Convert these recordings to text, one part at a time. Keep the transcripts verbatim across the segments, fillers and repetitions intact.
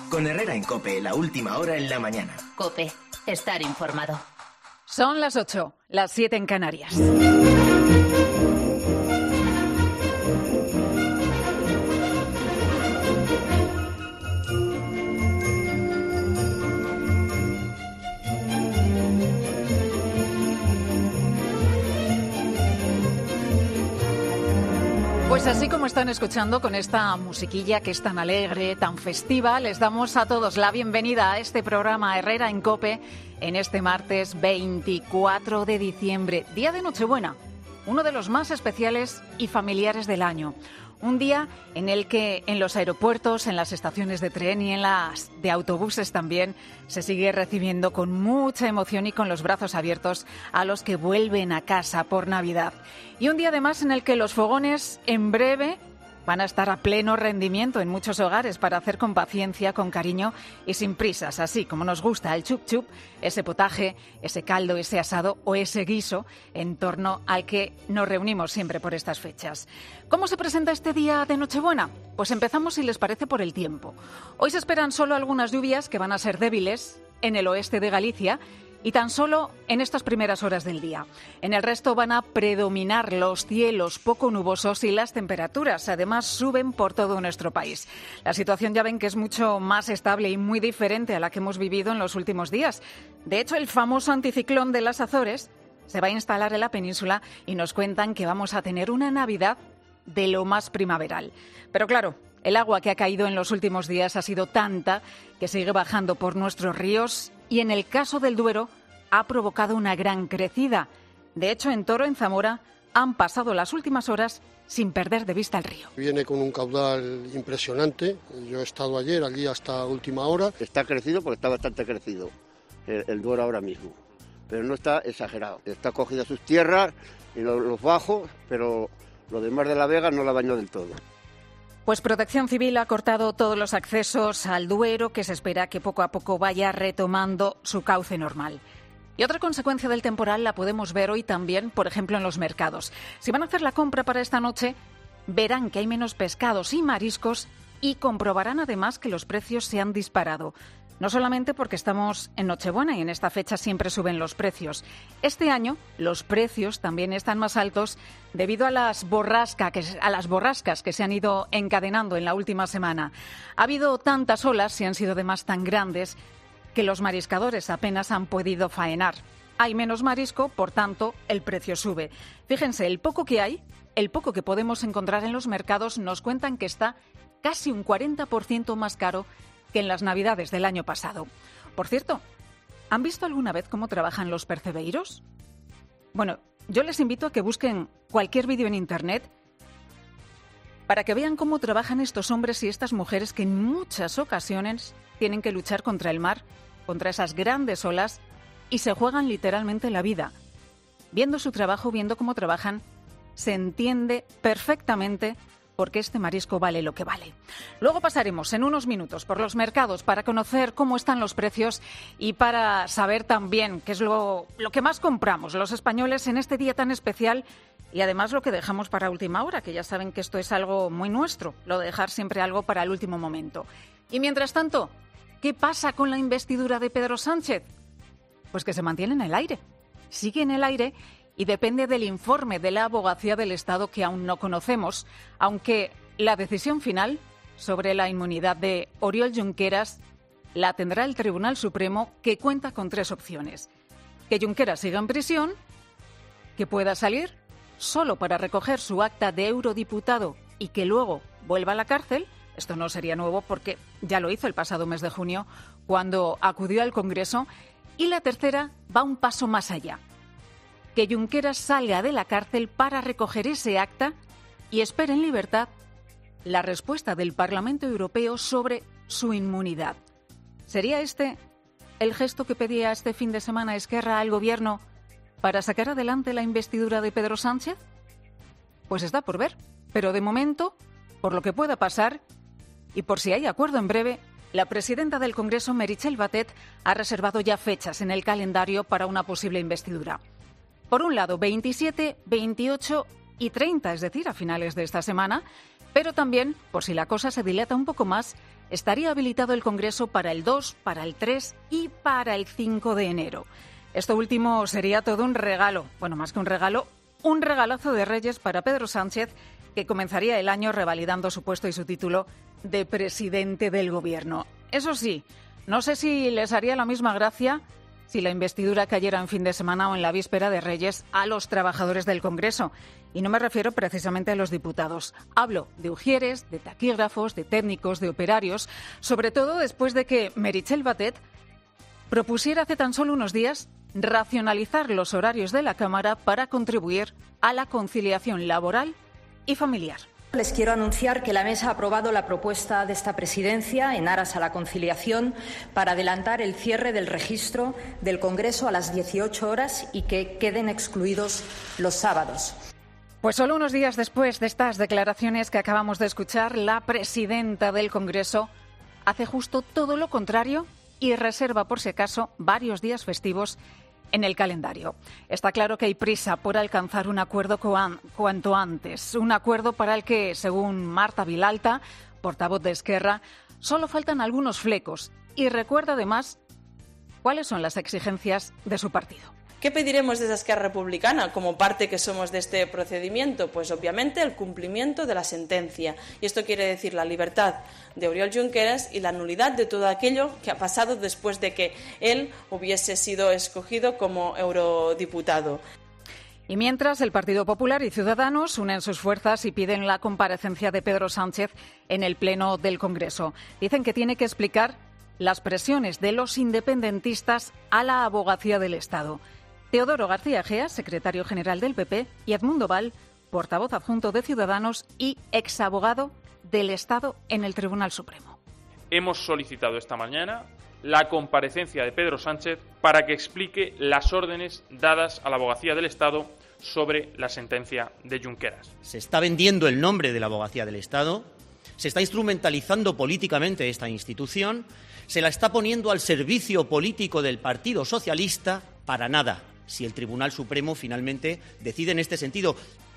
Con Herrera en COPE, la última hora en la mañana. COPE, estar informado. Son las ocho, las siete en Canarias. Pues así como están escuchando con esta musiquilla que es tan alegre, tan festiva, les damos a todos la bienvenida a este programa Herrera en COPE en este martes veinticuatro de diciembre, día de Nochebuena, uno de los más especiales y familiares del año. Un día en el que en los aeropuertos, en las estaciones de tren y en las de autobuses también se sigue recibiendo con mucha emoción y con los brazos abiertos a los que vuelven a casa por Navidad. Y un día además en el que los fogones en breve van a estar a pleno rendimiento en muchos hogares para hacer con paciencia, con cariño y sin prisas, así como nos gusta el chup chup, ese potaje, ese caldo, ese asado o ese guiso en torno al que nos reunimos siempre por estas fechas. ¿Cómo se presenta este día de Nochebuena? Pues empezamos, si les parece, por el tiempo. Hoy se esperan solo algunas lluvias que van a ser débiles en el oeste de Galicia y tan solo en estas primeras horas del día. En el resto van a predominar los cielos poco nubosos y las temperaturas, además, suben por todo nuestro país. La situación ya ven que es mucho más estable y muy diferente a la que hemos vivido en los últimos días. De hecho, el famoso anticiclón de las Azores se va a instalar en la península y nos cuentan que vamos a tener una Navidad de lo más primaveral. Pero claro, el agua que ha caído en los últimos días ha sido tanta que sigue bajando por nuestros ríos y en el caso del Duero ha provocado una gran crecida. De hecho, en Toro, en Zamora, han pasado las últimas horas sin perder de vista el río. Viene con un caudal impresionante. Yo he estado ayer allí hasta última hora. Está crecido porque está bastante crecido el, el Duero ahora mismo, pero no está exagerado. Está cogido a sus tierras y los, los bajos, pero lo demás de la vega no la bañó del todo. Pues Protección Civil ha cortado todos los accesos al Duero, que se espera que poco a poco vaya retomando su cauce normal. Y otra consecuencia del temporal la podemos ver hoy también, por ejemplo, en los mercados. Si van a hacer la compra para esta noche, verán que hay menos pescados y mariscos y comprobarán además que los precios se han disparado. No solamente porque estamos en Nochebuena y en esta fecha siempre suben los precios. Este año los precios también están más altos debido a las, borrasca que, a las borrascas que se han ido encadenando en la última semana. Ha habido tantas olas y han sido además tan grandes que los mariscadores apenas han podido faenar. Hay menos marisco, por tanto, el precio sube. Fíjense, el poco que hay, el poco que podemos encontrar en los mercados, nos cuentan que está casi un cuarenta por ciento más caro que en las Navidades del año pasado. Por cierto, ¿han visto alguna vez cómo trabajan los percebeiros? Bueno, yo les invito a que busquen cualquier vídeo en Internet para que vean cómo trabajan estos hombres y estas mujeres que en muchas ocasiones tienen que luchar contra el mar, contra esas grandes olas y se juegan literalmente la vida. Viendo su trabajo, viendo cómo trabajan, se entiende perfectamente porque este marisco vale lo que vale. Luego pasaremos en unos minutos por los mercados para conocer cómo están los precios y para saber también qué es lo, lo que más compramos los españoles en este día tan especial y además lo que dejamos para última hora, que ya saben que esto es algo muy nuestro, lo de dejar siempre algo para el último momento. Y mientras tanto, ¿qué pasa con la investidura de Pedro Sánchez? Pues que se mantiene en el aire, sigue en el aire y depende del informe de la Abogacía del Estado que aún no conocemos, aunque la decisión final sobre la inmunidad de Oriol Junqueras la tendrá el Tribunal Supremo, que cuenta con tres opciones. Que Junqueras siga en prisión, que pueda salir solo para recoger su acta de eurodiputado y que luego vuelva a la cárcel. Esto no sería nuevo porque ya lo hizo el pasado mes de junio cuando acudió al Congreso. Y la tercera va un paso más allá. Que Junqueras salga de la cárcel para recoger ese acta y espere en libertad la respuesta del Parlamento Europeo sobre su inmunidad. ¿Sería este el gesto que pedía este fin de semana Esquerra al Gobierno para sacar adelante la investidura de Pedro Sánchez? Pues está por ver, pero de momento, por lo que pueda pasar y por si hay acuerdo en breve, la presidenta del Congreso, Meritxell Batet, ha reservado ya fechas en el calendario para una posible investidura. Por un lado, veintisiete, veintiocho y treinta, es decir, a finales de esta semana, Pero también, por si la cosa se dilata un poco más, estaría habilitado el Congreso para el dos, para el tres y para el cinco de enero. Esto último sería todo un regalo, bueno, más que un regalo, un regalazo de Reyes para Pedro Sánchez, que comenzaría el año revalidando su puesto y su título de presidente del Gobierno. Eso sí, no sé si les haría la misma gracia si la investidura cayera en fin de semana o en la víspera de Reyes a los trabajadores del Congreso. Y no me refiero precisamente a los diputados. Hablo de ujieres, de taquígrafos, de técnicos, de operarios, sobre todo después de que Meritxell Batet propusiera hace tan solo unos días racionalizar los horarios de la Cámara para contribuir a la conciliación laboral y familiar. Les quiero anunciar que la Mesa ha aprobado la propuesta de esta Presidencia en aras a la conciliación para adelantar el cierre del registro del Congreso a las dieciocho horas y que queden excluidos los sábados. Pues solo unos días después de estas declaraciones que acabamos de escuchar, la presidenta del Congreso hace justo todo lo contrario y reserva, por si acaso, varios días festivos en el calendario. Está claro que hay prisa por alcanzar un acuerdo cuan, cuanto antes. Un acuerdo para el que, según Marta Vilalta, portavoz de Esquerra, solo faltan algunos flecos. Y recuerda además cuáles son las exigencias de su partido. ¿Qué pediremos desde Esquerra Republicana como parte que somos de este procedimiento? Pues obviamente el cumplimiento de la sentencia. Y esto quiere decir la libertad de Oriol Junqueras y la nulidad de todo aquello que ha pasado después de que él hubiese sido escogido como eurodiputado. Y mientras, el Partido Popular y Ciudadanos unen sus fuerzas y piden la comparecencia de Pedro Sánchez en el Pleno del Congreso. Dicen que tiene que explicar las presiones de los independentistas a la Abogacía del Estado. Teodoro García Egea, secretario general del P P, y Edmundo Val, portavoz adjunto de Ciudadanos y exabogado del Estado en el Tribunal Supremo. Hemos solicitado esta mañana la comparecencia de Pedro Sánchez para que explique las órdenes dadas a la Abogacía del Estado sobre la sentencia de Junqueras. Se está vendiendo el nombre de la Abogacía del Estado, se está instrumentalizando políticamente esta institución, se la está poniendo al servicio político del Partido Socialista para nada, si el Tribunal Supremo finalmente decide en este sentido.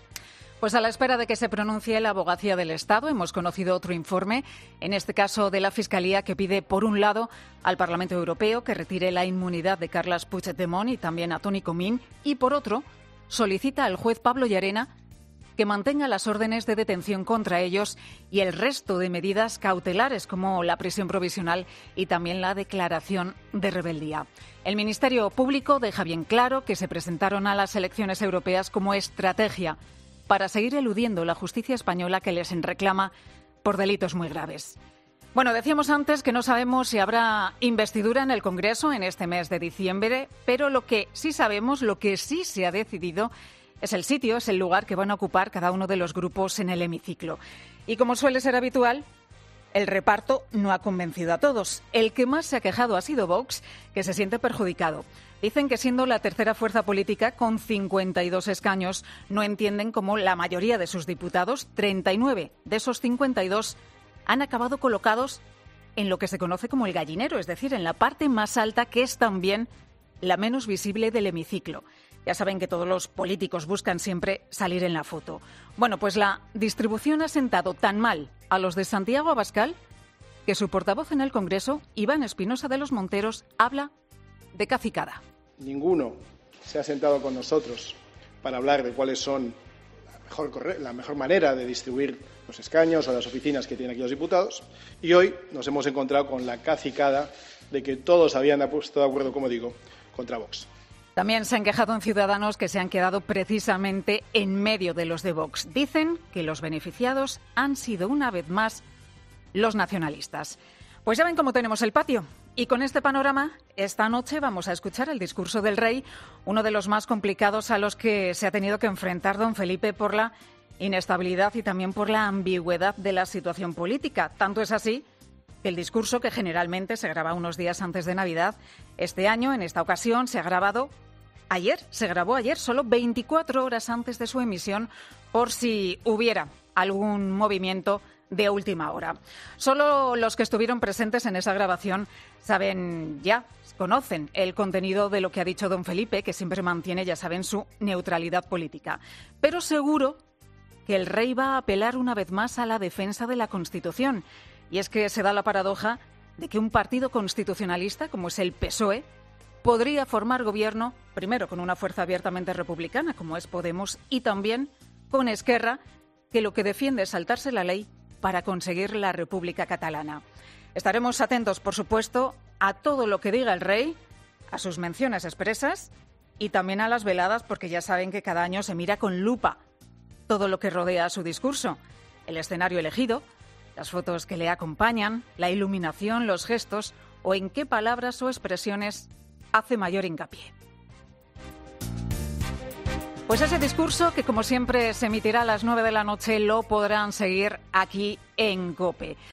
Pues a la espera de que se pronuncie la Abogacía del Estado, hemos conocido otro informe, en este caso de la Fiscalía, que pide, por un lado, al Parlamento Europeo que retire la inmunidad de Carles Puigdemont y también a Toni Comín, y por otro, solicita al juez Pablo Llarena que mantenga las órdenes de detención contra ellos y el resto de medidas cautelares como la prisión provisional y también la declaración de rebeldía. El Ministerio Público deja bien claro que se presentaron a las elecciones europeas como estrategia para seguir eludiendo la justicia española que les reclama por delitos muy graves. Bueno, decíamos antes que no sabemos si habrá investidura en el Congreso en este mes de diciembre, pero lo que sí sabemos, lo que sí se ha decidido, es el sitio, es el lugar que van a ocupar cada uno de los grupos en el hemiciclo. Y como suele ser habitual, el reparto no ha convencido a todos. El que más se ha quejado ha sido Vox, que se siente perjudicado. Dicen que siendo la tercera fuerza política con cincuenta y dos escaños, no entienden cómo la mayoría de sus diputados, treinta y nueve de esos cincuenta y dos, han acabado colocados en lo que se conoce como el gallinero, es decir, en la parte más alta, que es también la menos visible del hemiciclo. Ya saben que todos los políticos buscan siempre salir en la foto. Bueno, pues la distribución ha sentado tan mal a los de Santiago Abascal que su portavoz en el Congreso, Iván Espinosa de los Monteros, habla de cacicada. Ninguno se ha sentado con nosotros para hablar de cuáles son la mejor, la mejor manera de distribuir los escaños o las oficinas que tienen aquí los diputados, y hoy nos hemos encontrado con la cacicada de que todos habían puesto de acuerdo, como digo, contra Vox. También se han quejado en Ciudadanos que se han quedado precisamente en medio de los de Vox. Dicen que los beneficiados han sido una vez más los nacionalistas. Pues ya ven cómo tenemos el patio. Y con este panorama, esta noche vamos a escuchar el discurso del rey, uno de los más complicados a los que se ha tenido que enfrentar don Felipe por la inestabilidad y también por la ambigüedad de la situación política. Tanto es así que el discurso, que generalmente se graba unos días antes de Navidad, este año, en esta ocasión, se ha grabado ayer, se grabó ayer, solo veinticuatro horas antes de su emisión, por si hubiera algún movimiento de última hora. Solo los que estuvieron presentes en esa grabación saben ya, conocen el contenido de lo que ha dicho don Felipe, que siempre mantiene, ya saben, su neutralidad política. Pero seguro que el rey va a apelar una vez más a la defensa de la Constitución. Y es que se da la paradoja de que un partido constitucionalista, como es el P S O E, podría formar gobierno, primero con una fuerza abiertamente republicana, como es Podemos, y también con Esquerra, que lo que defiende es saltarse la ley para conseguir la República Catalana. Estaremos atentos, por supuesto, a todo lo que diga el rey, a sus menciones expresas y también a las veladas, porque ya saben que cada año se mira con lupa todo lo que rodea a su discurso, el escenario elegido, las fotos que le acompañan, la iluminación, los gestos o en qué palabras o expresiones hace mayor hincapié. Pues ese discurso, que como siempre se emitirá a las nueve de la noche, lo podrán seguir aquí en COPE.